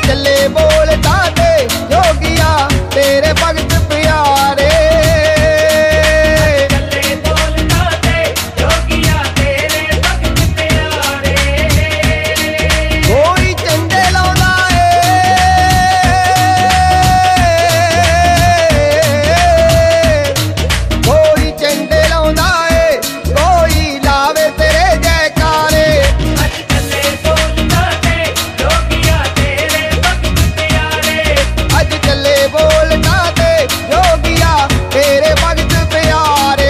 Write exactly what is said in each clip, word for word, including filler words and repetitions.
ਚੱਲੇ ਬੋਲਟਾਂ ਤੇ ਜੋਗੀਆ ਤੇਰੇ ਭਗਤ ਪਿਆਰੇ। ਚੱਲੇ ਬੋਲਟਾਂ ਤੇ ਜੋਗੀਆ ਤੇਰੇ ਭਗਤ ਪਿਆਰੇ। ਕੋਈ ਝੰਡੇ ਲਾਉਂਦਾ ਏ ਕੋਈ ਝੰਡੇ ਲਾਉਂਦਾ ਏ ਕੋਈ ਲਾਵੇ ਤੇਰੇ ਜੈਕਾਰੇ। ਅੱਜ ਚੱਲੇ ਬੋਲਟਾਂ ਤੇ ਜੋਗੀਆ ਤੇਰੇ ਭਗਤ ਪਿਆਰੇ। ਅੱਜ ਚੱਲੇ ਬੋਲਟਾਂ ਤੇ ਜੋਗੀਆ ਤੇਰੇ ਭਗਤ ਪਿਆਰੇ।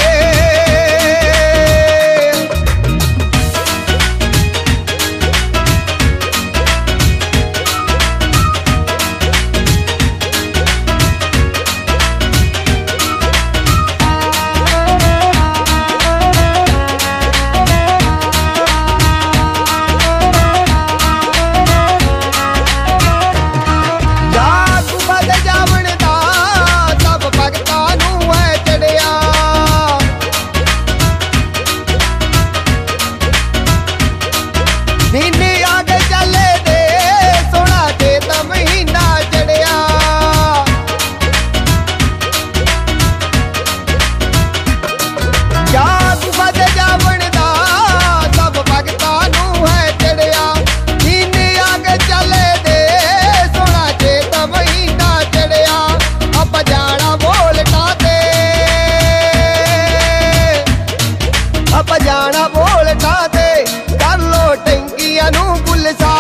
ਜਾਗ ਵੱਧ ਜਾਵਣ ਦਾ ਸਭ ਭਗਤਾਂ ਨੂੰ ਹੈ ਚੜਿਆ। ਦਿਨ ਆਗੇ ਚੱਲੇ ਦੇ ਸੋਹਣਾ ਚੇਤ ਮਹੀਨਾ ਚੜਿਆ। ਜਾਗ ਵੱਧ ਜਾਵਣ ਦਾ ਸਭ ਭਗਤਾਂ ਨੂੰ ਹੈ ਚੜਿਆ। ਦਿਨ ਆਗੇ ਚੱਲੇ ਦੇ ਸੋਹਣਾ ਚੇਤ ਮਹੀਨਾ ਚੜਿਆ। ਆਪਾਂ ਜਾਣਾ ਬੋਲਟਾਂ ਤੇ ਆਪਾਂ ਜਾਣਾ ਬੋਲਟਾਂ ਤੇ ਕਰ ਲੋ ਟੈਂਕੀਆਂ ਨੂੰ ਗੁਲਸਾਰ।